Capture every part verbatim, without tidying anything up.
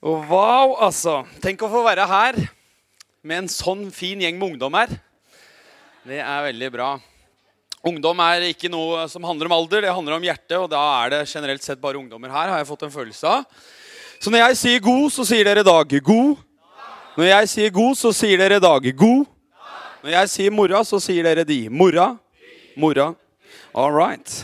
Og wow, altså. Tenk å få være her med en sånn fin gjeng med ungdom her. Det er veldig bra. Ungdom er ikke noe som handler om alder, det handler om hjerte, og da er det generelt sett bare ungdommer her, har jeg fått en følelse av. Så når jeg sier god, så sier dere dag god. Når jeg sier god, så sier dere dag god. Når jeg sier mora, så sier dere de. Mora, mora. All right.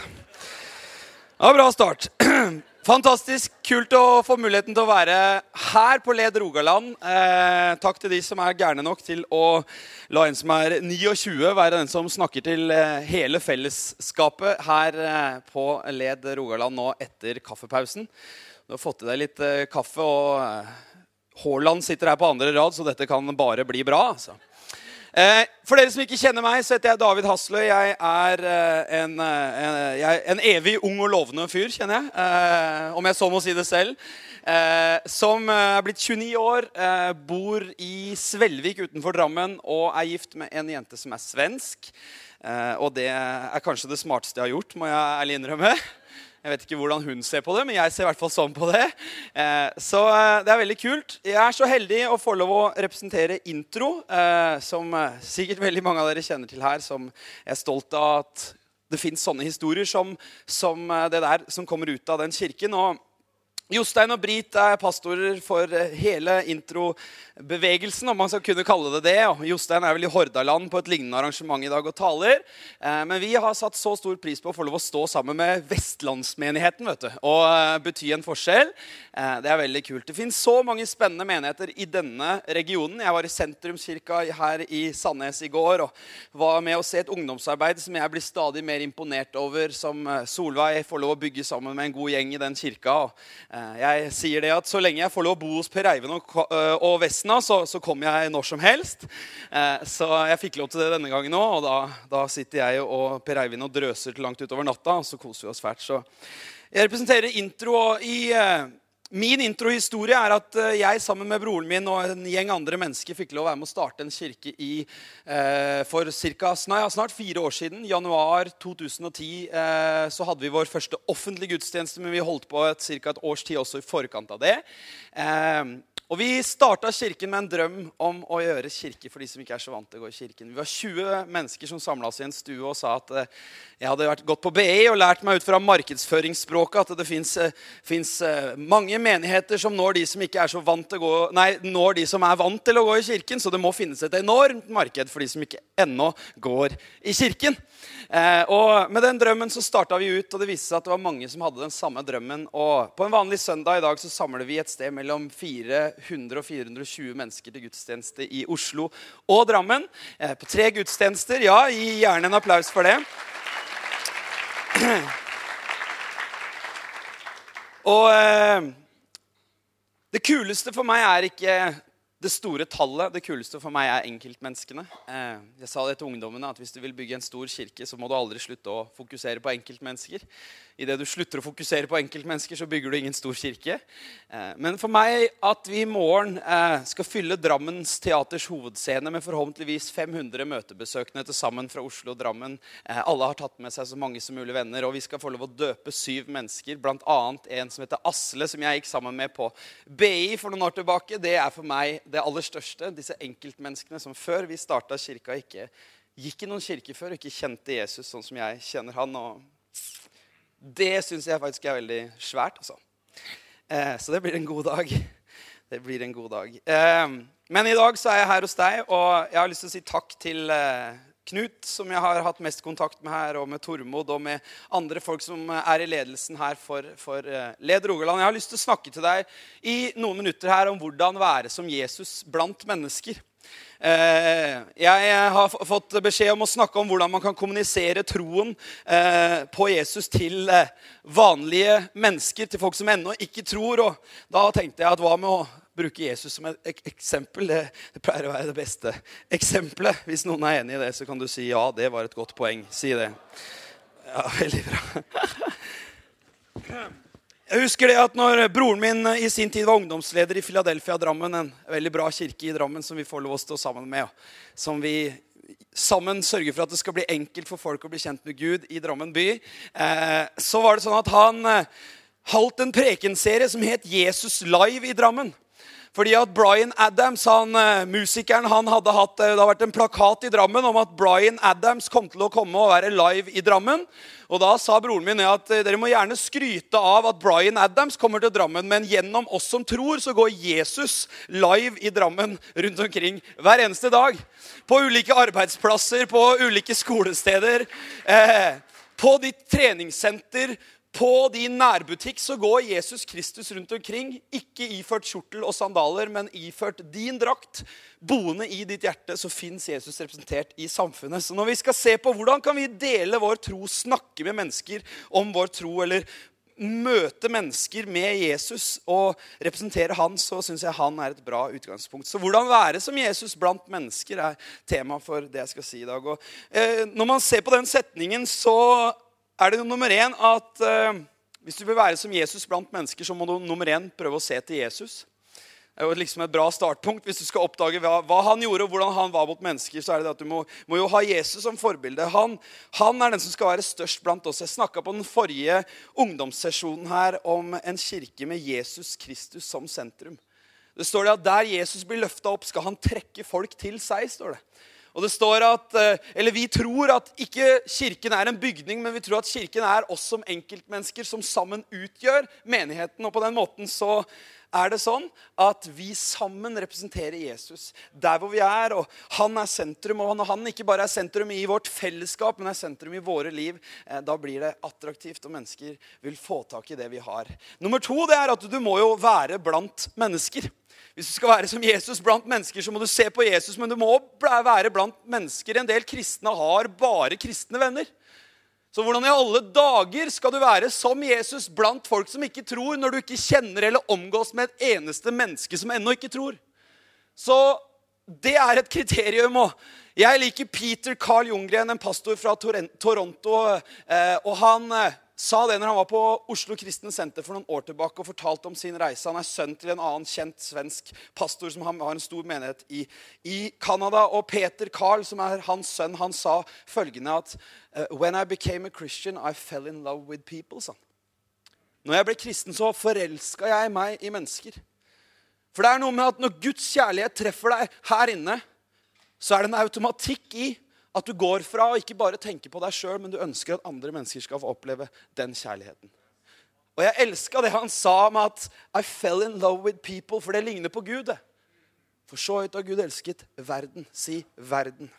Ja, bra start. Fantastisk kult å få muligheten til å være her på Led Rogaland. Eh, takk til de som er gærne nok til å la en som er tjueni være den som snakker til eh, hele fellesskapet her eh, på Led Rogaland nå etter kaffepausen. Du har fått i deg litt eh, kaffe, og eh, Håland sitter her på andre rad, så dette kan bare bli bra, altså. Eh, for dere som ikke kjenner meg, så heter jeg David Hasløy. Jeg er eh, en, en, jeg, en evig ung og lovende fyr, kjenner jeg, eh, om jeg så må si det selv. Eh, som er blitt tjueni år, eh, bor i Svelvik utenfor Drammen, og er gift med en jente som er svensk. Eh, og det er kanskje det smarteste jeg har gjort, må jeg ærlig innrømme. Jeg vet ikke hvordan hun ser på det, men jeg ser i hvert fall sånn på det. Eh, så eh, det er veldig kult. Jeg er så heldig å få lov å representere Intro, eh, som eh, sikkert veldig mange av dere kjenner til her, som jeg er stolt av at det finnes sånne historier som, som eh, det der som kommer ut av den kirken. Og Jostein og Brit er pastorer for hele Intro-bevegelsen, om man skal kunne kalle det det. Og Jostein er vel i Hordaland på et lignende arrangement i dag og taler. Eh, men vi har satt så stor pris på å få lov å stå sammen med Vestlandsmenigheten, vet du, og eh, bety en forskjell. Eh, det er veldig kult. Det finnes så mange spennende menigheter i denne regionen. Jeg var i Sentrumskirka her i Sandnes i går, og var med å se et ungdomsarbeid som jeg blir stadig mer imponert over, som Solveig får lov å bygge sammen med en god gjeng i den kirka. Og, eh, Jeg sier det at så lenge jeg får lov å bo hos Per Eivind og, og Vesna, så, så kommer jeg når som helst. Eh, så jeg fikk lov til det denne gangen også, og da, da sitter jeg og Per Eivind og drøser til langt utover natta, og så koser vi oss fælt. Så jeg representerer Intro, og i eh, min introhistorie er at jeg sammen med broren min og en gjeng andre mennesker fikk lov å være med å starte en kirke i, eh, for cirka, ja, snart fire år siden. Januar to tusen og ti eh, så hadde vi vår første offentlige gudstjeneste, men vi holdt på et, cirka et års tid også i forkant av det. Eh, Og vi startet kirken med en drøm om å gjøre kirke for de som ikke er så vant til å gå i kirken. Vi var tjue mennesker som samlet oss i en stue og sa at eh, jeg hadde vært gått på B I og lært meg ut fra markedsføringsspråket at det finnes, eh, finnes eh, mange menigheter som når de som ikke er så vant til å gå, nei, når de som er vant til å gå i kirken, så det må finnes et enormt marked for de som ikke ennå går i kirken. Eh, og med den drømmen så startet vi ut, og det viste seg at det var mange som hadde den samme drømmen. Og på en vanlig søndag i dag så samler vi et sted mellom fire hundre og fire hundre og tjue mennesker til gudstjeneste i Oslo og Drammen. Eh, på tre gudstjenester, ja, gi gjerne en applaus for det. Og eh, det kuleste for meg er ikke det store tallet. Det kuleste for meg er enkeltmenneskene. Eh, jeg sa det til ungdommene at hvis du vil bygge en stor kirke, så må du aldri slutte å fokusere på enkeltmennesker. I det du slutter å fokusere på enkeltmennesker, så bygger du ingen stor kirke. Eh, men for meg at vi i morgen eh, skal fylle Drammens teaters hovedscene med forhåpentligvis fem hundre møtebesøkende til sammen fra Oslo og Drammen. Eh, alle har tatt med seg så mange som mulig venner, og vi skal få lov å døpe syv mennesker, blant annet en som heter Asle, som jeg gikk sammen med på B I for noen år tilbake. Det er for meg det aller største, disse enkeltmenneskene som før vi startet kirka ikke gikk i noen kirke før, ikke kjente Jesus sånn som jeg kjenner han, og det synes jeg faktisk er veldig svært, altså. Eh, så det blir en god dag. Det blir en god dag. Eh, men i dag så er jeg her hos deg, og jeg har lyst til å si takk til eh, Knut, som jeg har hatt mest kontakt med her, og med Tormod, og med andre folk som er i ledelsen her for, for uh, Led Rogaland. Jeg har lyst til å snakke til deg i noen minutter her om hvordan være som Jesus blant mennesker. Uh, jeg har fått beskjed om å snakke om hvordan man kan kommunisere troen uh, på Jesus til uh, vanlige mennesker, til folk som ennå ikke tror, og da tenkte jeg at hva med å bruke Jesus som et ek- eksempel, det, det pleier å være det beste eksempelet. Hvis noen er enig i det, så kan du si ja, det var et godt poeng. Si det. Ja, veldig bra. Jeg husker det at når broren min i sin tid var ungdomsleder i Philadelphia Drammen, en veldig bra kirke i Drammen som vi får lov å stå sammen med, og som vi sammen sørger for at det skal bli enkelt for folk å bli kjent med Gud i Drammen by, eh, så var det sånn at han eh, holdt en prekenserie som het Jesus Live i Drammen. Fordi at Bryan Adams, han, musikeren, han hadde hatt, det har vært en plakat i Drammen om at Bryan Adams kom til å komme og være live i Drammen. Og da sa broren min at dere må gjerne skryte av at Bryan Adams kommer til Drammen, men gjennom oss som tror så går Jesus live i Drammen rundt omkring hver eneste dag. På ulike arbeidsplasser, på ulike skolesteder, eh, på ditt treningssenter, på din nærbutikk så går Jesus Kristus rundt omkring, ikke iført kjortel og sandaler, men iført din drakt. Boende i ditt hjerte så finnes Jesus representert i samfunnet. Så når vi skal se på hvordan kan vi dele vår tro, snakke med mennesker om vår tro, eller møte mennesker med Jesus og representere han, så synes jeg han er et bra utgangspunkt. Så hvordan være som Jesus blant mennesker er tema for det jeg skal si i dag. Og, eh, når man ser på den setningen så er det nummer en at uh, hvis du vil være som Jesus blant mennesker, så må du nummer en prøve å se til Jesus. Det er jo liksom et bra startpunkt. Hvis du skal oppdage hva, hva han gjorde og hvordan han var mot mennesker, så er det det at du må, må jo ha Jesus som forbilde. Han, han er den som skal være størst blant oss. Jeg snakket på den forrige ungdomssesjonen her om en kirke med Jesus Kristus som sentrum. Det står det at der Jesus blir løftet opp, skal han trekke folk til seg, står det. Og det står at, eller vi tror at ikke kirken er en bygning, men vi tror at kirken er oss som enkeltmennesker som sammen utgjør menigheten. Og på den måten så er det sånn at vi sammen representerer Jesus der hvor vi er, og han er sentrum, og når han ikke bare er sentrum i vårt fellesskap, men er sentrum i våre liv, da blir det attraktivt, og mennesker vil få tak i det vi har. Nummer to, det er at du må jo være blant mennesker. Hvis du skal være som Jesus blant mennesker, så må du se på Jesus, men du må være blant mennesker. En del kristne har bare kristne venner. Så hvordan i alle dager skal du være som Jesus blant folk som ikke tror, når du ikke kjenner eller omgås med et eneste menneske som ennå ikke tror? Så det er et kriterium. Og jeg liker Peter Carl Ljunggren, en pastor fra Toronto, og han sa det når han var på Oslo Kristne Senter for noen år tilbake og fortalte om sin reise. Han er sønn til en annen kjent svensk pastor som har en stor menighet i, i Kanada. Og Peter Carl, som er hans sønn, han sa følgende at «When I became a Christian, I fell in love with people», sa han. Når jeg ble kristen, så forelsket jeg meg i mennesker. For det er noe med at når Guds kjærlighet treffer deg her inne, så er det en automatikk i at du går fra å ikke bare tenke på deg selv, men du ønsker at andre mennesker skal få oppleve den kjærligheten. Og jeg elsket det han sa med at I fell in love with people, for det ligner på Gud. For så høyt har Gud elsket verden. Si verden.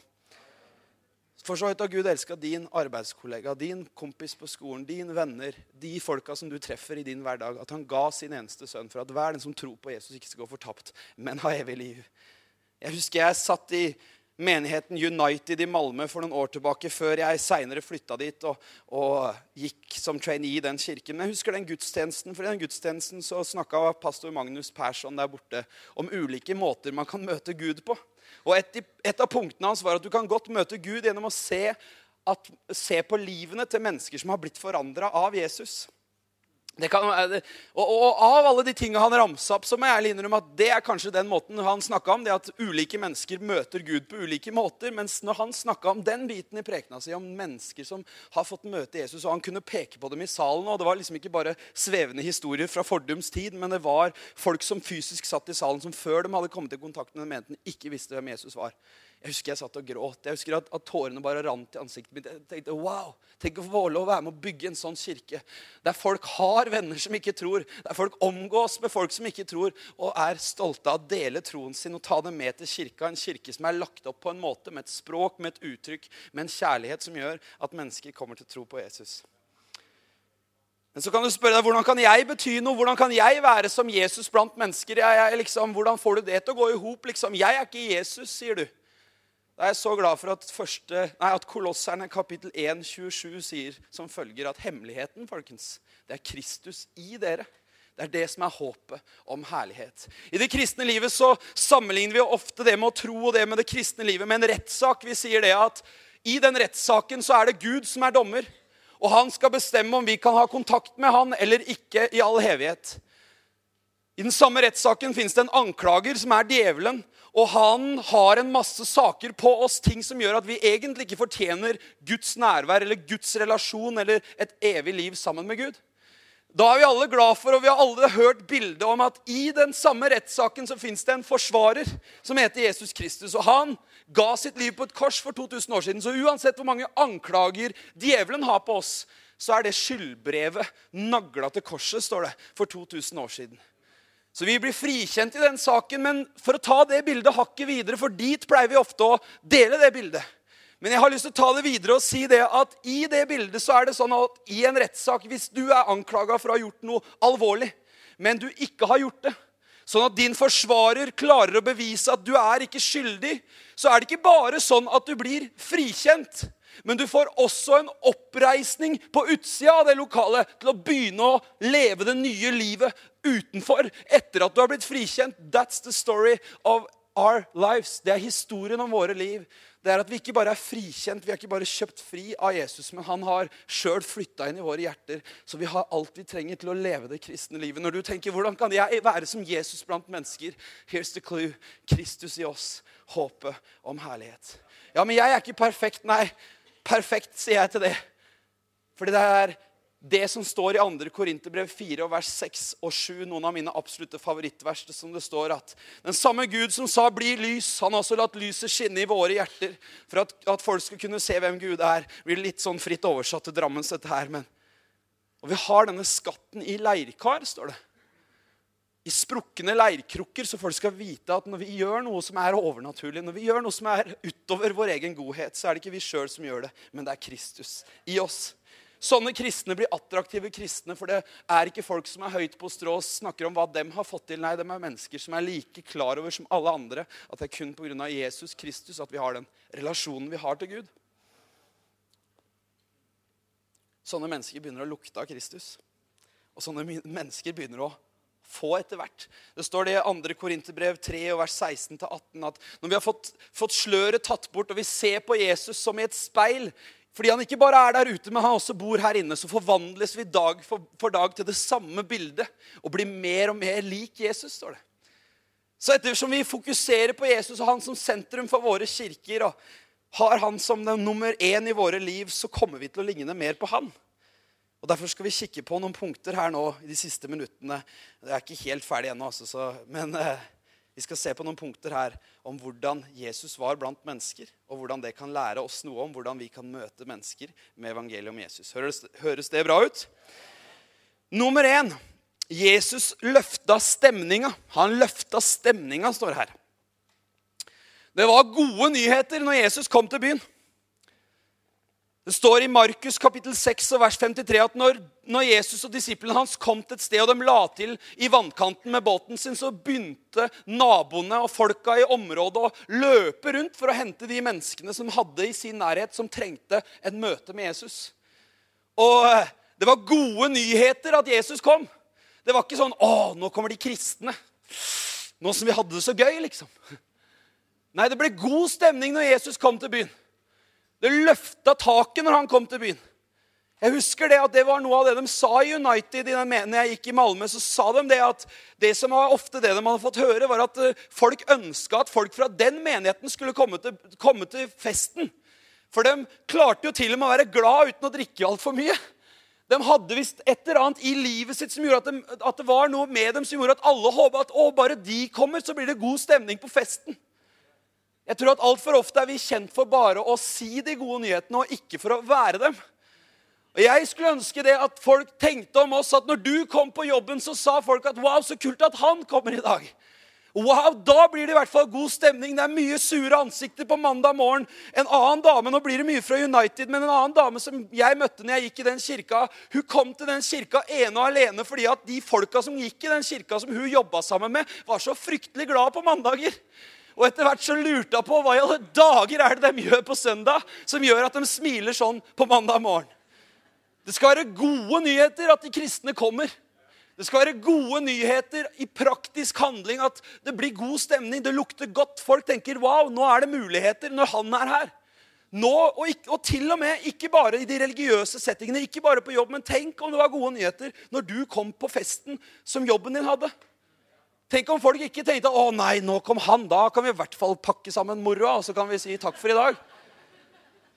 For så høyt har Gud elsket din arbeidskollega, din kompis på skolen, din venner, de folka som du treffer i din hverdag, at han ga sin eneste sønn for at hver den som tror på Jesus ikke skal gå fortapt, men ha evig liv. Jeg husker jeg satt i menigheten United i Malmö for noen år tilbake, før jeg senere flyttet dit og, og gikk som trainee i den kirken. Men jeg husker den gudstjenesten, for i den gudstjenesten så snakket pastor Magnus Persson der borte om ulike måter man kan møte Gud på. Og et, et av punktene hans var at du kan godt møte Gud gjennom å se, at, se på livene til mennesker som har blitt forandret av Jesus. Det kan, og, og av alle de tingene han ramset opp, så må jeg ærlig innrømme at det er kanskje den måten han snakket om, det at ulike mennesker møter Gud på ulike måter, mens når han snakket om den biten i prekenen sin, om mennesker som har fått møte Jesus, og han kunne peke på dem i salen, og det var liksom ikke bare svevende historier fra fordums tid, men det var folk som fysisk satt i salen, som før de hadde kommet i kontakt med den menigheten, ikke visste hvem Jesus var. Jeg husker jeg satt og gråt. Jeg husker at, at tårene bare rant i ansiktet mitt. Jeg tenkte, wow, tenk å få lov å være med å bygge en sånn kirke. Der folk har venner som ikke tror. Der folk omgås med folk som ikke tror. Og er stolte av å dele troen sin og ta det med til kirka. En kirke som er lagt opp på en måte, med et språk, med et uttrykk, med en kjærlighet som gjør at mennesker kommer til å tro på Jesus. Men så kan du spørre deg, hvordan kan jeg bety noe? Hvordan kan jeg være som Jesus blant mennesker? Jeg, jeg, liksom, hvordan får du det til å gå i hop? Liksom, jeg er ikke Jesus, sier du. Da er jeg så glad for at, første, nei, at Kolosserne kapittel én, tjuesju sier som følger at hemmeligheten, folkens, det er Kristus i dere. Det er det som er håpet om herlighet. I det kristne livet så sammenligner vi ofte det med å tro og det med det kristne livet med en rettssak. Vi sier det at i den rettssaken så er det Gud som er dommer, og han skal bestemme om vi kan ha kontakt med han eller ikke i all evighet. I den samme rettssaken finnes det en anklager som er djevelen, og han har en masse saker på oss, ting som gjør at vi egentlig ikke fortjener Guds nærvær, eller Guds relasjon, eller et evig liv sammen med Gud. Da er vi alle glad for, og vi har alle hørt bildet om at i den samme rettssaken så finnes det en forsvarer som heter Jesus Kristus. Og han ga sitt liv på et kors for to tusen år siden. Så uansett hvor mange anklager djevelen har på oss, så er det skyldbrevet naglet til korset, står det, for to tusen år siden. Så vi blir frikjent i den saken, men for å ta det bildet hakket videre, for dit pleier vi ofte å dele det bildet. Men jeg har lyst til å ta det videre og si det at i det bildet så er det sånn at i en rettssak, hvis du er anklaget for å ha gjort noe alvorlig, men du ikke har gjort det, sånn at din forsvarer klarer å bevise at du er ikke skyldig, så er det ikke bare sånn at du blir frikjent, men du får også en oppreisning på utsida av det lokale til å begynne å leve det nye livet utenfor etter at du har blitt frikjent. That's the story of our lives. Det er historien om våre liv. Det er at vi ikke bare er frikjent, vi er ikke bare kjøpt fri av Jesus, men han har selv flyttet inn i våre hjerter, så vi har alt vi trenger til å leve det kristne livet. Når du tenker, hvordan kan jeg være som Jesus blant mennesker? Here's the clue. Kristus i oss, håpet om herlighet. Ja, men jeg er ikke perfekt. Nei, perfekt sier jeg til det. Fordi det er det som står i andre Korinterbrev fire, vers seks og sju, noen av mine absolutte favorittvers, som det står at den samme Gud som sa bli lys, han har også latt lyset skinne i våre hjerter, for at, at folk skal kunne se hvem Gud er. Det blir litt sånn fritt oversatt til Drammens dette her, men og vi har denne skatten i leirkar, står det. I sprukkende leirkrukker, så folk skal vite at når vi gjør noe som er overnaturlig, når vi gjør noe som er utover vår egen godhet, så er det ikke vi selv som gjør det, men det er Kristus i oss. Sånne kristne blir attraktive kristne, for det er ikke folk som er høyt på strå og snakker om hva de har fått til. Nei, de er mennesker som er like klar over som alle andre at det er kun på grunn av Jesus Kristus at vi har den relasjonen vi har til Gud. Sånne mennesker begynner å lukte av Kristus. Og sånne mennesker begynner å få etter hvert. Det står det i andre Korinterbrev tre, vers seksten til atten, at når vi har fått, fått sløret tatt bort, og vi ser på Jesus som i et speil, fordi han ikke bare er der ute, men han også bor her inne, så forvandles vi dag for, for dag til det samme bildet, og blir mer og mer lik Jesus, står det. Så ettersom vi fokuserer på Jesus og han som sentrum for våre kirker, og har han som den nummer én i våre liv, så kommer vi til å ligne mer på han. Og derfor skal vi kikke på noen punkter her nå i de siste minuttene. Det er ikke helt ferdig ennå, altså, så, men eh, vi skal se på noen punkter her om hvordan Jesus var blant mennesker, og hvordan det kan lære oss noe om hvordan vi kan møte mennesker med evangeliet om Jesus. Høres, høres det bra ut? Nummer én, Jesus løfta stemninga. Han løfta stemninga, står her. Det var gode nyheter når Jesus kom til byen. Det står i Markus kapittel seks og vers femtitre at når, når Jesus og disiplene hans kom til et sted, og de la til i vannkanten med båten sin, så begynte naboene og folka i området å løpe rundt for å hente de menneskene som hadde i sin nærhet, som trengte et møte med Jesus. Og det var gode nyheter at Jesus kom. Det var ikke sånn, å, nå kommer de kristne. Nå som vi hadde det så gøy, liksom. Nei, det ble god stemning når Jesus kom til byen. Det løfta taket når han kom til byen. Jeg husker det at det var noe av det de sa i United. I den menigheten jeg gikk i Malmö, så sa de det at det som var ofte det de hadde fått høre, var at folk ønsket at folk fra den menigheten skulle komme til, komme til festen. For de klarte jo til og med å være glad uten å drikke alt for mye. De hadde vist et eller annet i livet sitt som gjorde at, de, at det var noe med dem som gjorde at alle håpet at å, bare de kommer, så blir det god stemning på festen. Jeg tror at alt for ofte er vi kjent for bare å si de gode nyhetene og ikke for å være dem. Og jeg skulle ønske det at folk tenkte om oss at når du kom på jobben så sa folk at wow, så kult at han kommer i dag. Wow, da blir det i hvert fall god stemning. Det er mye sure ansikter på mandag morgen. En annen dame, nå blir det mye fra United, men en annen dame som jeg møtte når jeg gikk i den kirka, hun kom til den kirka ene og alene fordi at de folka som gikk i den kirka som hun jobbet sammen med, var så fryktelig glad på mandager. Og etter hvert så lurte jeg på hva i alle dager er det de gjør på søndag som gjør at de smiler sånn på mandag morgen. Det skal være gode nyheter at de kristne kommer. Det skal være gode nyheter i praktisk handling at det blir god stemning. Det lukter godt. Folk tenker, wow, nå er det muligheter når han er her. Nå, og, ikke, og til og med ikke bare i de religiøse settingene, ikke bare på jobb, men tenk om det var gode nyheter når du kom på festen som jobben din hadde. Tenk om folk ikke tenkte, å nei, nå kom han, da kan vi i hvert fall pakke sammen moroa, og så kan vi si takk for i dag.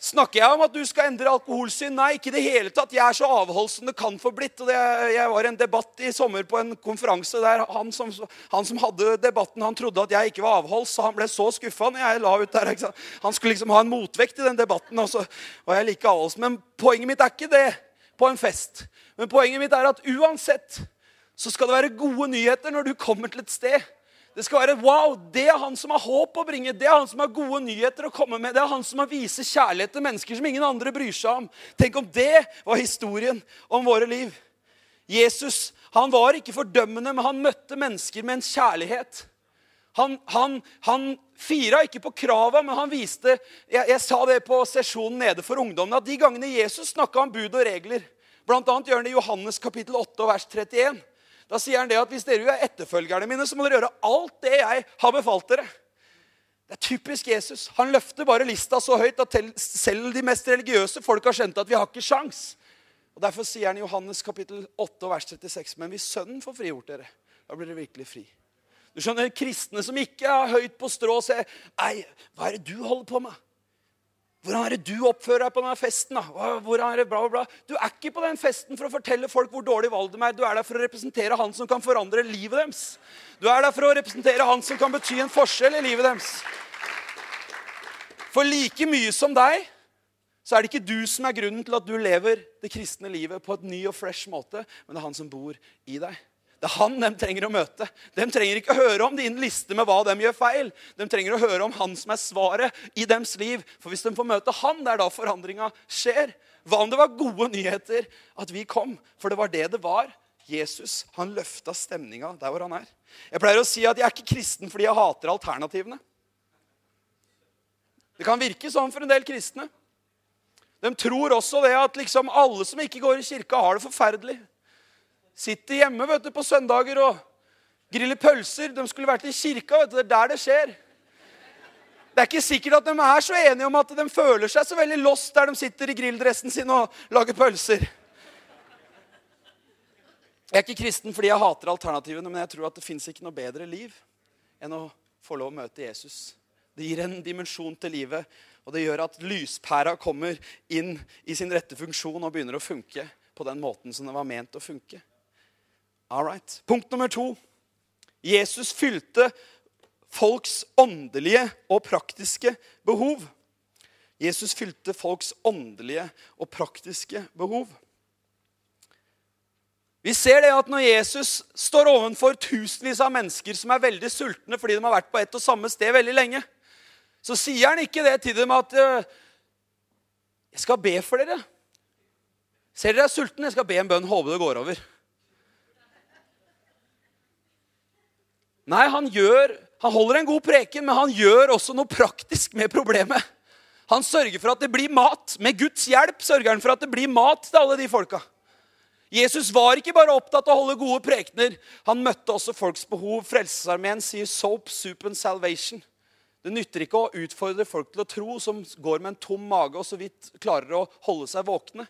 Snakker jeg om at du skal endre alkoholsyn? Nei, ikke i det hele tatt. Jeg er så avholds som det kan få blitt. Og det, jeg var i en debatt i sommer på en konferanse der han som, han som hadde debatten, han trodde at jeg ikke var avholds, så han ble så skuffet når jeg la ut der. Ikke sant? Han skulle liksom ha en motvekt i den debatten, og så var jeg like avholds. Men poenget mitt er ikke det på en fest. Men poenget mitt er at uansett så skal det være gode nyheter når du kommer til et sted. Det skal være, wow, det er han som har håp å bringe. Det er han som har gode nyheter å komme med. Det er han som har vist kjærlighet til mennesker som ingen andre bryr seg om. Tenk om det var historien om våre liv. Jesus, han var ikke fordømmende, men han møtte mennesker med en kjærlighet. Han, han, han fira ikke på kravet, men han viste, jeg, jeg sa det på sesjonen nede for ungdommen, at de gangene Jesus snakket om bud og regler, blant annet gjør han det i Johannes kapittel åtte og vers trettien, da sier han det at hvis dere er etterfølgerne mine, så må dere gjøre alt det jeg har befalt dere. Det er typisk Jesus. Han løfter bare lista så høyt at selv de mest religiøse folk har skjønt at vi har ikke sjans. Og derfor sier han i Johannes kapittel åtte og vers trettiseks, men hvis sønnen får frigjort dere, da blir dere virkelig fri. Du skjønner, kristne som ikke er høyt på strå og sier, ei, hva er det du holder på med? Hvordan er det du oppfører deg på denne festen? Da? Hvordan er det bla, bla, bla? Du er ikke på den festen for å fortelle folk hvor dårlig valg de er. Du er der for å representere han som kan forandre livet deres. Du er der for å representere han som kan bety en forskjell i livet deres. For like mye som deg, så er det ikke du som er grunnen til at du lever det kristne livet på et ny og fresh måte, men det er han som bor i deg. Det er han de trenger å møte. De trenger ikke å høre om din liste med hva de gjør feil. De trenger å høre om han som er svaret i deres liv. For hvis de får møte han, det er da forandringen skjer. Hva om det var gode nyheter at vi kom? For det var det det var. Jesus, han løftet stemningen der hvor han er. Jeg pleier å si at jeg er ikke kristen fordi jeg hater alternativene. Det kan virke sånn for en del kristne. De tror også det at liksom alle som ikke går i kirka har det forferdelig. Sitter hjemme, vet du, på søndager og griller pølser. De skulle vært i kirka, vet du, det er der det skjer. Det er ikke sikkert at de er så enige om at de føler seg så veldig lost der de sitter i grilldressen sin og lager pølser. Jeg er ikke kristen fordi jeg hater alternativene, men jeg tror at det finnes ikke noe bedre liv enn å få lov å møte Jesus. Det gir en dimensjon til livet, og det gjør at lyspæra kommer inn i sin rette funksjon og begynner å funke på den måten som det var ment å funke. Alright. Punkt nummer to. Jesus fylte folks åndelige og praktiske behov. Jesus fylte folks åndelige og praktiske behov. Vi ser det at når Jesus står ovenfor tusenvis av mennesker som er veldig sultne fordi de har vært på ett og samme sted veldig lenge, så sier han ikke det til dem at jeg skal be for dere. Ser dere er sultne? Jeg skal be en bønn, håper det går over. Nei, han gjør, han holder en god preken, men han gjør også noe praktisk med problemet. Han sørger for at det blir mat. Med Guds hjelp sørger han for at det blir mat til alle de folka. Jesus var ikke bare opptatt av å holde gode prekener. Han møtte også folks behov. Frelsesarmeen sier soap, soup and salvation. Det nytter ikke å utfordre folk til å tro som går med en tom mage og så vidt klarer å holde seg våkne.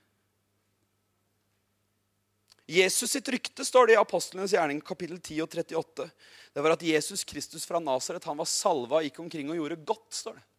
Jesus sitt rykte, står det i Apostlenes gjerning, kapittel ti og trettiåtte. Det var at Jesus Kristus fra Nazaret, han var salva, gikk omkring og gjorde godt, står det.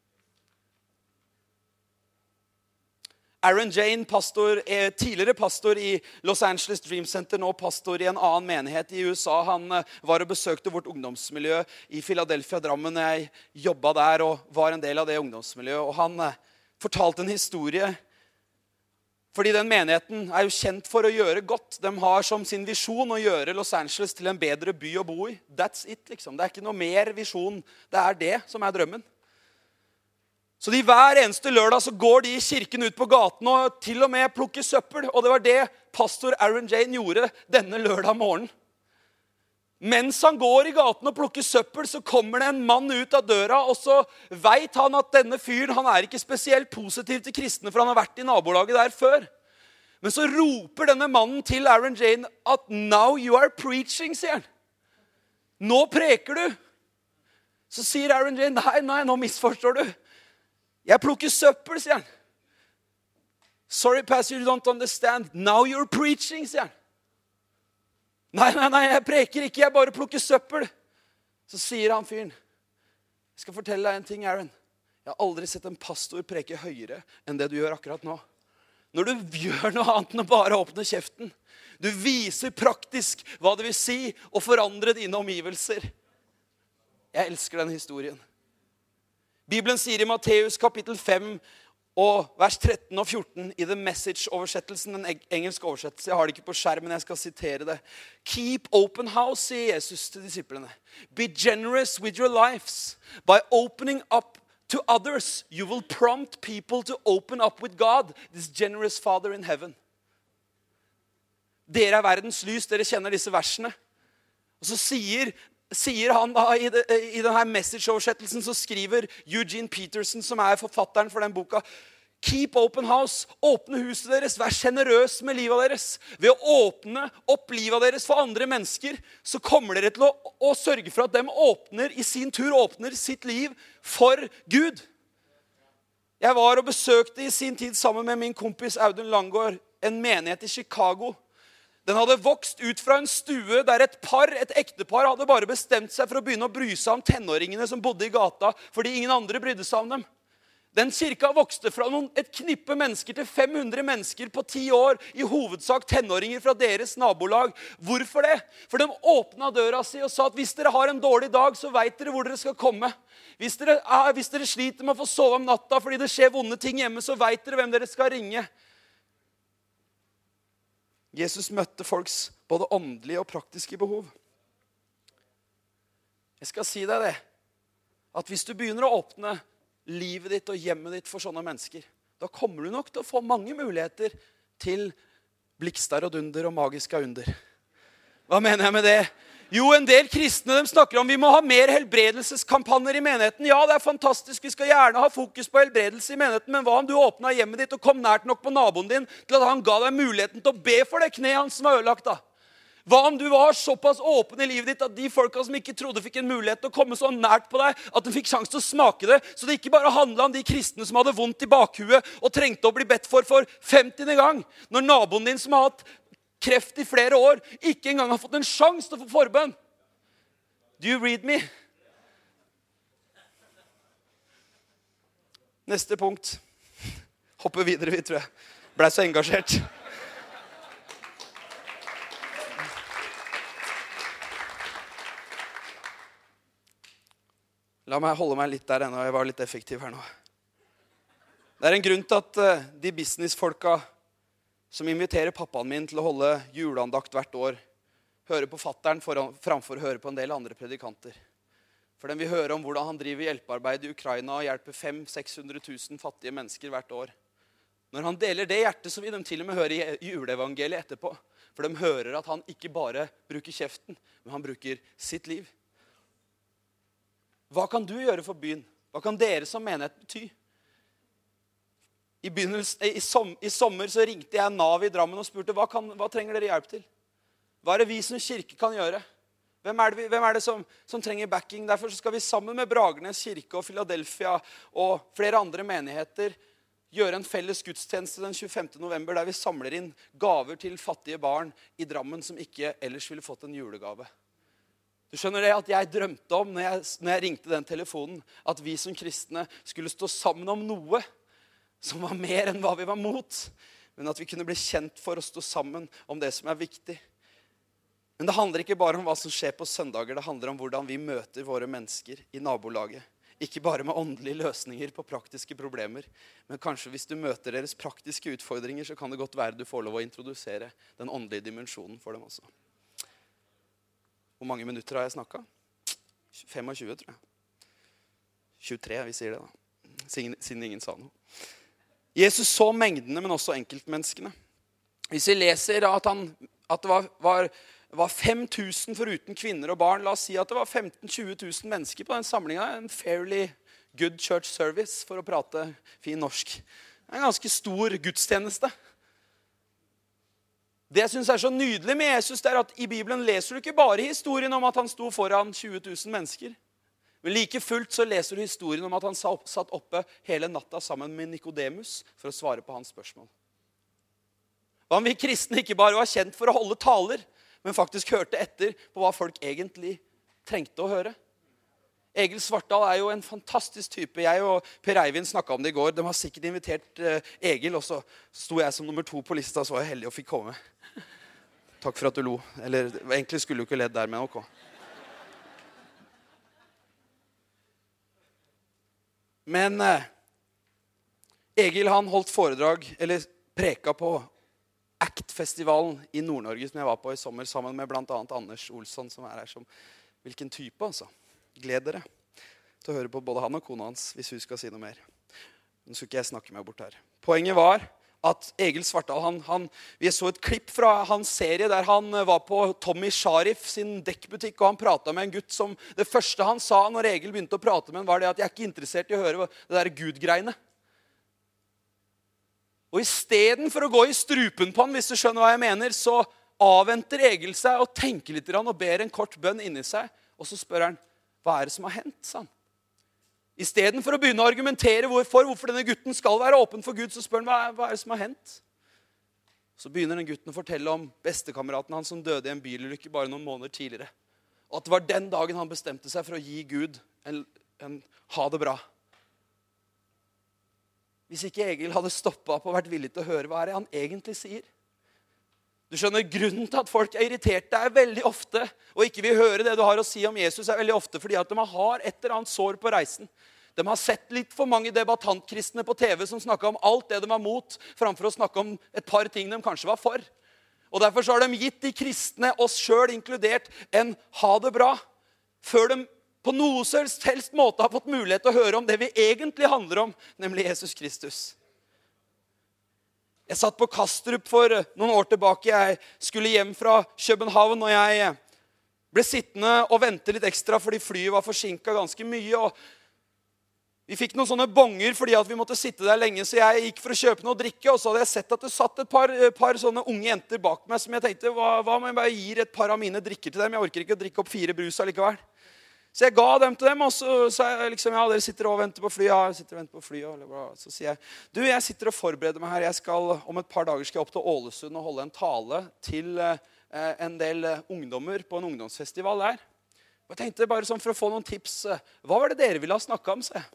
Aaron Jane, pastor, tidligere pastor i Los Angeles Dream Center, nå pastor i en annen menighet i U S A. Han var og besøkte vårt ungdomsmiljø i Philadelphia, Drammen. Jeg jobbet der og var en del av det ungdomsmiljøet. Og han fortalte en historie. Fordi den menigheten er jo kjent for å gjøre godt. De har som sin visjon å gjøre Los Angeles til en bedre by å bo i. That's it, liksom. Det er ikke noe mer visjon. Det er det som er drømmen. Så de hver eneste lørdag så går de i kirken ut på gaten og til og med plukker søppel. Og det var det pastor Aaron Jane gjorde denne lørdag morgen. Mens han går i gaten og plukker søppel, så kommer det en mann ut av døra, og så vet han at denne fyren, han er ikke spesielt positiv til kristne, for han har vært i nabolaget der før. Men så roper denne mannen til Aaron Jane at now you are preaching, sier han. Nå preker du. Så sier Aaron Jane, nei, nei, nå misforstår du. Jeg plukker søppel, sier han. Sorry, pastor, you don't understand. Now you're preaching, sier han. Nei, nei, nei, jeg preker ikke, jeg bare plukker søppel. Så sier han fyren, jeg skal fortelle deg en ting, Aaron. Jeg har aldri sett en pastor preke høyere enn det du gjør akkurat nå. Når du gjør noe annet enn å bare åpne kjeften. Du viser praktisk hva det vil si å forandre dine omgivelser. Jeg elsker den historien. Bibelen sier i Matteus kapittel fem og vers tretten og fjorten i The Message-oversettelsen, en engelsk oversettelse. Jeg har det ikke på skjermen, jeg skal sitere det. Keep open house, sier Jesus til disiplene. Be generous with your lives. By opening up to others, you will prompt people to open up with God, this generous Father in heaven. Dere er verdens lys, dere kjenner disse versene. Og så sier sier han da, i, det, i denne message-oversettelsen, så skriver Eugene Peterson, som er forfatteren for den boka, keep open house, åpne huset deres, vær generøs med livet deres. Ved å åpne opp livet deres for andre mennesker, så kommer dere til å, å sørge for at dem åpner, i sin tur åpner sitt liv for Gud. Jeg var og besøkte i sin tid sammen med min kompis Audun Langgaard, en menighet i Chicago. Den hadde vokst ut fra en stue der et par, et ektepar, hadde bare bestemt seg for å begynne å bry seg om tenåringene som bodde i gata, fordi ingen andre brydde seg om dem. Den kirka vokste fra noen, et knippe mennesker til fem hundre mennesker på ti år, i hovedsak tenåringer fra deres nabolag. Hvorfor det? For de åpnet døra si og sa at hvis dere har en dårlig dag, så vet dere hvor dere skal komme. Hvis dere, er, hvis dere sliter med å få sove om natta fordi det skjer vonde ting hjemme, så vet dere hvem dere skal ringe. Jesus møtte folks både åndelige og praktiske behov. Jeg skal si deg det, at hvis du begynner å åpne livet ditt og hjemmet ditt for sånne mennesker, da kommer du nok til å få mange muligheter til blikstar og dunder og magiske under. Hva mener jeg med det? Jo, en del kristne de snakker om vi må ha mer helbredelseskampanjer i menigheten. Ja, det er fantastisk, vi skal gjerne ha fokus på helbredelse i menigheten, men hva om du åpnet hjemmet ditt og kom nært nok på naboen din til at han ga deg muligheten til å be for det kneet han som er ødelagt da? Hva om du var såpass åpen i livet ditt at de folka som ikke trodde fikk en mulighet til å komme så nært på deg, at de fikk sjanse til å smake det, så det ikke bare handlet om de kristne som hadde vondt i bakhuet og trengte å bli bedt for for femtiende gang, når naboen din som har hatt kreft i flere år, ikke engang har fått en sjanse til å få forbønn. Do you read me? Neste punkt. Hopper videre, vi tror jeg. Ble så engasjert. La meg holde meg litt der ennå, jeg var litt effektiv her nå. Det er en grunn til at de businessfolka som inviterer pappaen min til å holde juleandakt hvert år, hører på fatteren framfor å høre på en del andre predikanter. For den vil høre om hvordan han driver hjelpearbeid i Ukraina og hjelper fem til seks hundre tusen fattige mennesker hvert år. Når han deler det hjertet, så vil de til og med høre juleevangeliet etterpå. For de hører at han ikke bare bruker kjeften, men han bruker sitt liv. Hva kan du gjøre for byen? Hva kan dere som menighet bety? I, i, som, I sommer så ringte jeg Nav i Drammen og spurte hva, kan, hva trenger dere hjelp til? Hva er det vi som kirke kan gjøre? Hvem er det, hvem er det som, som trenger backing? Derfor skal vi sammen med Bragernes kirke og Philadelphia og flere andre menigheter gjøre en felles gudstjeneste den tjuefemte november der vi samler inn gaver til fattige barn i Drammen som ikke ellers ville fått en julegave. Du skjønner det at jeg drømte om når jeg, når jeg ringte den telefonen at vi som kristne skulle stå sammen om noe som var mer enn hva vi var mot, men at vi kunne bli kjent for å stå sammen om det som er viktig. Men det handler ikke bare om hva som skjer på søndager, det handler om hvordan vi møter våre mennesker i nabolaget. Ikke bare med åndelige løsninger på praktiske problemer, men kanskje hvis du møter deres praktiske utfordringer, så kan det godt være du får lov å introdusere den åndelige dimensjonen for dem også. Hvor mange minutter har jeg snakket? tjuefem, tror jeg. tjuetre, vi sier det da. Siden ingen sa noe. Jesus så mengdene, men også enkeltmenneskene. Hvis vi leser at, han, at det var, var, var fem tusen foruten kvinner og barn, la oss si at det var femten til tjue tusen mennesker på den samlingen, en fairly good church service, for å prate fin norsk. En ganske stor gudstjeneste. Det jeg synes er så nydelig med Jesus, det er at i Bibelen leser du ikke bare historien om at han sto foran tjue tusen mennesker, men like fullt så leser du historien om at han satt oppe hele natta sammen med Nikodemus for å svare på hans spørsmål. Hva om vi kristne ikke bare var kjent for å holde taler, men faktisk hørte etter på hva folk egentlig trengte å høre? Egil Svartdal er jo en fantastisk type. Jeg og Per Eivind snakket om det i går. De har sikkert invitert eh, Egil, og så sto jeg som nummer to på lista, så var jeg heldig og fikk komme. Takk for at du lo. Eller egentlig skulle du ikke ledd der, men ok. Men eh, Egil han holdt foredrag, eller preka på Act-festivalen i Nord-Norge, som jeg var på i sommer, sammen med blant annet Anders Olsson, som er her som hvilken type, altså. Gled dere til å høre på både han og kona hans, hvis hun skal si noe mer. Nå skal ikke jeg snakke meg bort her. Poenget var at Egil Svartdal, han, han, vi så et klipp fra hans serie der han var på Tommy Sharif sin dekkbutikk, og han pratet med en gutt som, det første han sa når Egil begynte å prate med han, var det at jeg er ikke interessert i å høre det der Gud-greiene. Og i stedet for å gå i strupen på han, hvis du skjønner hva jeg mener, så avventer Egil seg og tenker litt og ber en kort bønn inni seg, og så spør han, hva er det som har hendt, sa han. I stedet for å begynne å argumentere hvorfor, hvorfor denne gutten skal være åpen for Gud, så spør han, hva er, hva er det som har hendt? Så begynner den gutten å fortelle om bestekameraten han som døde i en bilulykke bare noen måneder tidligere. Og at det var den dagen han bestemte seg for å gi Gud en, en ha det bra. Hvis ikke Egil hadde stoppet opp og vært villig til å høre hva er det han egentlig sier. Du skjønner, grunnen til at folk er irriterte er veldig ofte, og ikke vil høre det du har å si om Jesus, er veldig ofte fordi at de har et eller annet sår på reisen. De har sett litt for mange debattantkristne på T V som snakket om alt det de var mot, framfor å snakke om et par ting de kanskje var for. Og derfor så har de gitt de kristne, oss selv inkludert, en ha det bra, før de på noe som helst måte har fått mulighet til å høre om det vi egentlig handler om, nemlig Jesus Kristus. Jeg satt på Kastrup for noen år tilbake. Jeg skulle hjem fra København, og jeg ble sittende og vente litt ekstra, fordi flyet var forsinket ganske mye. Og vi fikk noen sånne bonger fordi at vi måtte sitte der lenge, så jeg gikk for å kjøpe noe å drikke, og så hadde jeg sett at det satt et par, par sånne unge jenter bak meg, som jeg tenkte, hva, hva om jeg bare gir et par av mine drikker til dem? Jeg orker ikke å drikke opp fire brus allikevel. Så jeg ga dem til dem, og så sa jeg liksom, ja, dere sitter og venter på flyet, ja, jeg sitter og venter på flyet, eller bla. Så sier jeg, du, jeg sitter og forbereder meg her, jeg skal, om et par dager skal jeg opp til Ålesund og holde en tale til eh, en del ungdommer på en ungdomsfestival der. Og jeg tenkte bare sånn for å få noen tips, hva var det dere ville ha snakket om, sa jeg.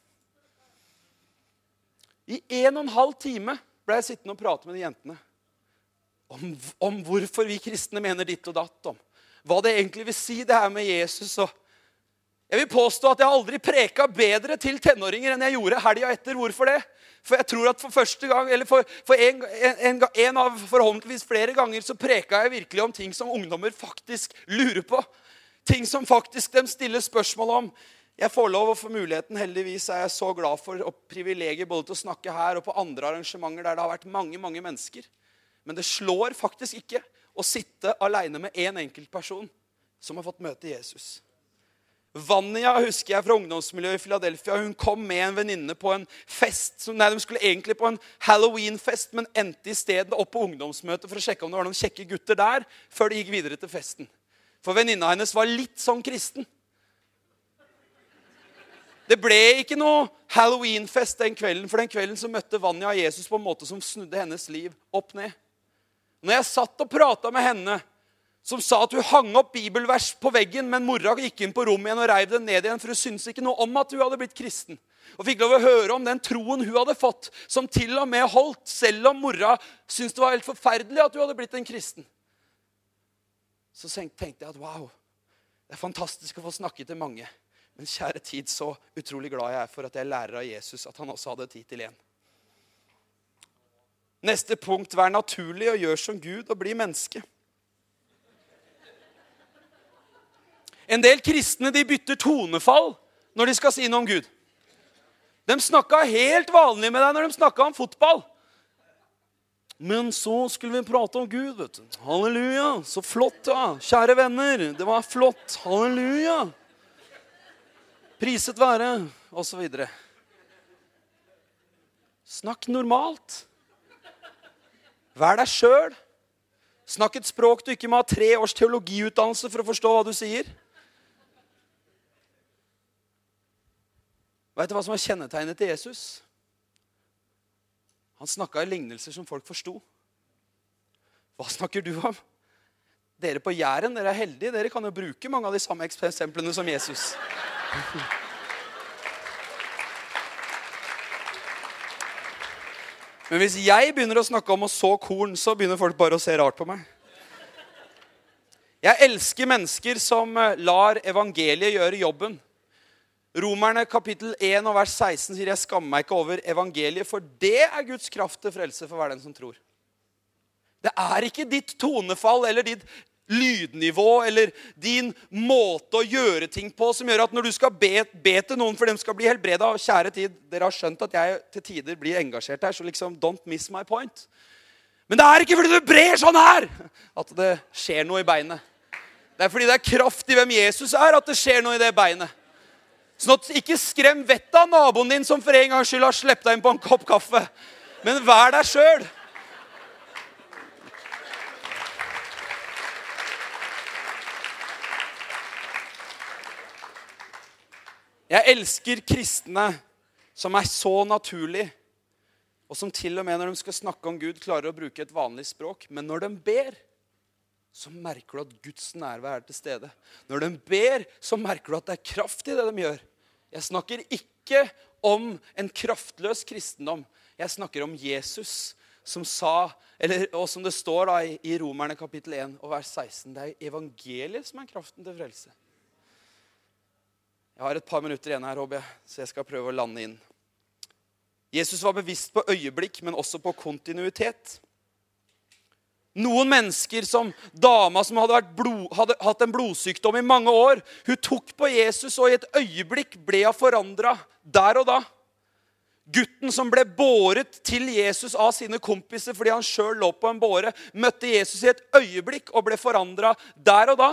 I en og en halv time ble jeg sittende og prate med de jentene om, om hvorfor vi kristne mener ditt og datt, om hva det egentlig vil si det her med Jesus. Og jeg vil påstå at jeg aldri preka bedre til tenåringer enn jeg gjorde helgen etter. Hvorfor det? For jeg tror at for første gang, eller for, for en, en, en av forhåndentligvis flere ganger, så preka jeg virkelig om ting som ungdommer faktisk lurer på. Ting som faktisk de stiller spørsmål om. Jeg får lov å få muligheten, heldigvis er jeg så glad for og privilegier både til å snakke her og på andre arrangementer der det har vært mange, mange mennesker. Men det slår faktisk ikke å sitte alene med en enkelt person som har fått møte Jesus. Vanja husker jeg fra ungdomsmiljøet i Philadelphia. Hun kom med en venninne på en fest. Nei, de skulle egentlig på en Halloween-fest, men endte i stedet opp på ungdomsmøte for å sjekke om det var noen kjekke gutter der, før de gikk videre til festen. For venninna hennes var litt sånn kristen. Det ble ikke noe Halloween-fest den kvelden, for den kvelden så møtte Vanja Jesus på en måte som snudde hennes liv opp ned. Når jeg satt og pratet med henne, som sa at hun hang opp bibelvers på veggen, men mora gikk inn på rommet igjen og reiv den ned igjen, for hun syntes ikke noe om at hun hadde blitt kristen. Og fikk lov å høre om den troen hun hadde fått, som til og med holdt, selv om mora syntes det var helt forferdelig at hun hadde blitt en kristen. Så tenkte jeg at wow, det er fantastisk å få snakke til mange. Men kjære tid, så utrolig glad jeg er for at jeg lærer av Jesus, at han også hadde tid til en. Neste punkt, vær naturlig og gjør som Gud og bli menneske. En del kristne, de bytter tonefall når de skal si noe om Gud. De snakket helt vanlig med deg når de snakket om fotball. Men så skulle vi prate om Gud, vet du. Halleluja, så flott, ja. Kjære venner, det var flott. Halleluja. Priset være, og så videre. Snakk normalt. Vær deg selv. Snakk et språk du ikke må ha tre års teologiutdannelse for å forstå hva du sier. Vet du hva som er kjennetegnet til Jesus? Han snakket i lignelser som folk forstod. Hva snakker du om? Dere på Jæren, dere er heldige. Dere kan jo bruke mange av de samme eksemplene som Jesus. Men hvis jeg begynner å snakke om å så korn, så begynner folk bare å se rart på meg. Jeg elsker mennesker som lar evangeliet gjøre jobben. Romerne kapittel en og vers seksten sier jeg skammer meg ikke over evangeliet, for det er Guds kraft til frelse for hver den som tror. Det er ikke ditt tonefall eller ditt lydnivå eller din måte å gjøre ting på som gjør at når du skal be, be til noen for dem skal bli helbredet. Og kjære tid, dere har skjønt at jeg til tider blir engasjert her, så liksom don't miss my point. Men det er ikke fordi du brer sånn her at det skjer noe i beinet. Det er fordi det er kraft i hvem Jesus er at det skjer noe i det beinet. Sånn at ikke skrem vettet av naboen din som for en gang skyld har slept deg inn på en kopp kaffe. Men vær deg selv. Jeg elsker kristne som er så naturlig, og som til og med når de skal snakke om Gud klarer å bruke et vanlig språk. Men når de ber, så merker du at Guds nærvær er til stede. Når de ber, så merker du at det er kraft i det de gjør. Jeg snakker ikke om en kraftløs kristendom. Jeg snakker om Jesus som sa, eller, og som det står da i, i Romerne kapittel en og vers seksten, det er evangeliet som er kraften til frelse. Jeg har et par minutter igjen her, håper jeg, så jeg skal prøve å lande inn. Jesus var bevisst på øyeblikk, men også på kontinuitet. Noen mennesker som dama som hadde, vært blod, hadde hatt en blodsykdom i mange år, hun tok på Jesus og i et øyeblikk ble hun forandret der og da. Gutten som ble båret til Jesus av sine kompiser fordi han selv lå på en båre, møtte Jesus i et øyeblikk og ble forandret der og da.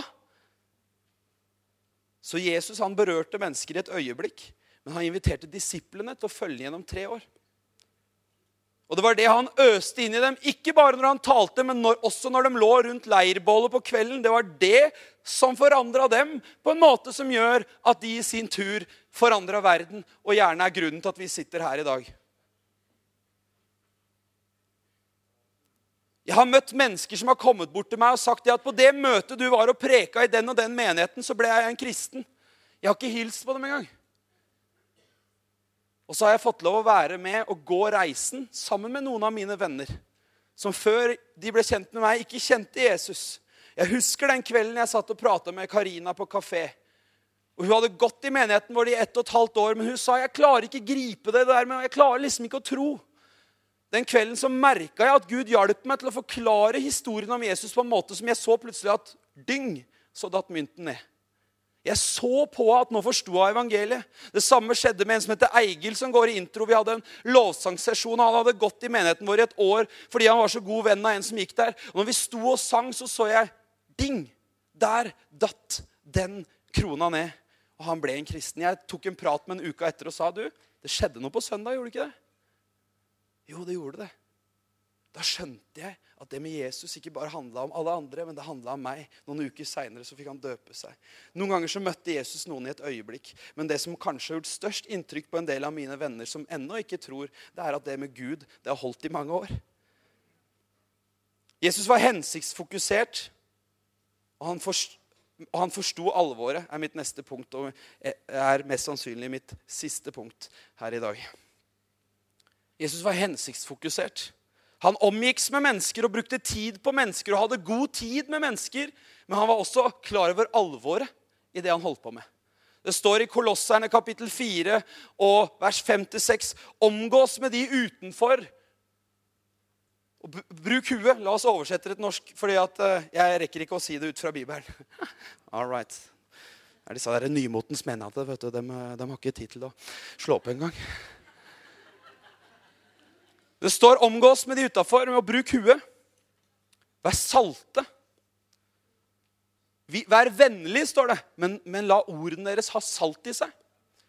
Så Jesus han berørte mennesker i et øyeblikk, men han inviterte disiplene til å følge gjennom tre år. Og det var det han øste inn i dem, ikke bare når han talte, men når, også når de lå rundt leirbålet på kvelden. Det var det som forandret dem på en måte som gjør at de i sin tur forandret verden, og gjerne er grunnen til at vi sitter her i dag. Jeg har møtt mennesker som har kommet bort til meg og sagt at på det møtet du var og preka i den og den menigheten, så ble jeg en kristen. Jeg har ikke hilst på dem engang. Og så har jeg fått lov å være med og gå reisen sammen med noen av mine venner, som før de ble kjent med meg, ikke kjente Jesus. Jeg husker den kvelden jeg satt og pratet med Karina på kafé. Og hun hadde gått i menigheten vår i ett og et halvt år, men hun sa, jeg klarer ikke gripe det der, men jeg klarer liksom ikke å tro. Den kvelden så merket jeg at Gud hjalp meg til å forklare historien om Jesus på en måte som jeg så plutselig at dyng, så datt mynten ned. Jeg så på at nå forstod jeg evangeliet. Det samme skjedde med en som heter Eigil, som går i intro. Vi hadde en lovsangssesjon, han hadde gått i menigheten vår i et år, fordi han var så god venn av en som gikk der. Og når vi sto og sang, så så jeg, ding, der datt den krona ned. Og han ble en kristen. Jeg tok en prat med en uke etter og sa, du, det skjedde noe på søndag, gjorde det ikke det? Jo, det gjorde det. Da skjønte jeg at det med Jesus ikke bare handlet om alle andre, men det handlet om meg. Noen uker senere så fikk han døpe seg. Noen ganger så møtte Jesus noen i et øyeblikk, men det som kanskje har gjort størst inntrykk på en del av mine venner som ennå ikke tror, det er at det med Gud, det har holdt i mange år. Jesus var hensiktsfokusert, og han forstod, og han forstod alvoret, er mitt neste punkt, og er mest sannsynlig mitt siste punkt her i dag. Jesus var hensiktsfokusert. Han omgikks med mennesker og brukte tid på mennesker og hadde god tid med mennesker, men han var også klar over alvoret i det han holdt på med. Det står i Kolosserne kapittel fire og vers fem til seks, omgås med de utenfor. Og bruk huet, la oss oversette det til norsk, fordi at jeg rekker ikke å si det ut fra Bibelen. All right. Det er disse der nymotens menigheter, vet du, de, de har ikke tid til å slå på en gang. Det står omgås med de utenfor, med å bruke huet. Vær salte. Vær vennlig, står det, men, men la ordene deres ha salt i seg.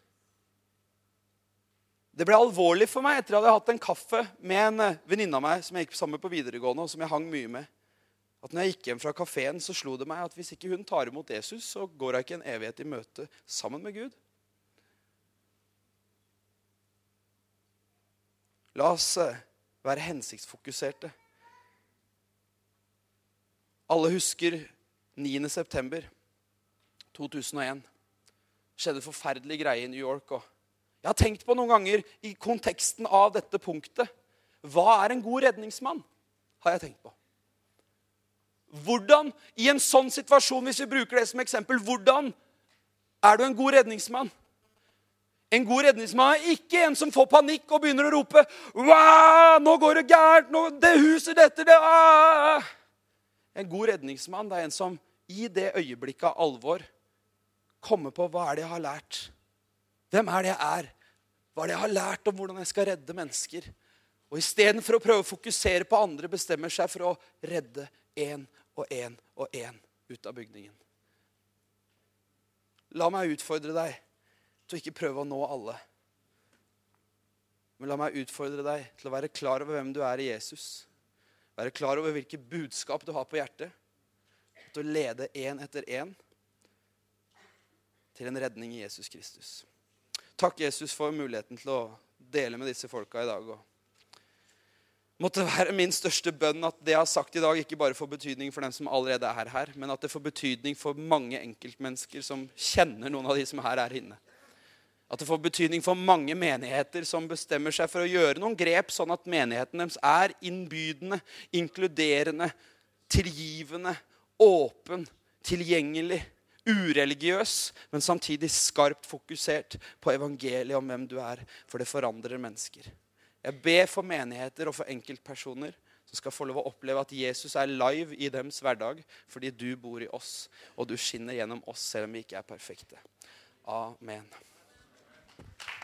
Det ble alvorlig for meg etter at jeg hadde hatt en kaffe med en venninne av meg som jeg gikk sammen på videregående, og som jeg hang mye med. At når jeg gikk hjem fra kaféen, så slo det meg at hvis ikke hun tar imot Jesus, så går jeg ikke en evighet i møte sammen med Gud. La oss være hensiktsfokuserte. Alle husker niende september to tusen og en. Skjedde forferdelige greier i New York. Og jeg har tenkt på noen ganger i konteksten av dette punktet. hva er en god redningsmann? Har jeg tenkt på. Hvordan, i en sånn situasjon, hvis vi bruker det som eksempel, hvordan er du en god redningsmann? En god redningsmann er ikke en som får panikk og begynner å rope, «Wow, nå går det gærent, nå, det huset dette, det, ah!» En god redningsmann, det er en som i det øyeblikket av alvor kommer på hva er det jeg har lært. Hvem er det jeg er? Hva er det jeg har lært om hvordan jeg skal redde mennesker? Og i stedet for å prøve å fokusere på andre, bestemmer seg for å redde en og en og en ut av bygningen. La meg utfordre deg til å ikke prøve å nå alle. Men la meg utfordre deg til å være klar over hvem du er i Jesus. Være klar over hvilke budskap du har på hjertet. Til å lede en etter en til en redning i Jesus Kristus. Takk Jesus for muligheten til å dele med disse folka i dag. Måtte være min største bønn at det jeg har sagt i dag ikke bare får betydning for dem som allerede er her, men at det får betydning for mange enkeltmennesker som kjenner noen av de som her er inne. At det får betydning for mange menigheter som bestemmer seg for å gjøre noen grep, sånn at menigheten deres er innbydende, inkluderende, tilgivende, åpen, tilgjengelig, ureligiøs, men samtidig skarpt fokusert på evangeliet om hvem du er, for det forandrer mennesker. Jeg ber for menigheter og for enkeltpersoner som skal få lov å oppleve at Jesus er live i deres hverdag, fordi du bor i oss, og du skinner gjennom oss selv om vi ikke er perfekte. Amen.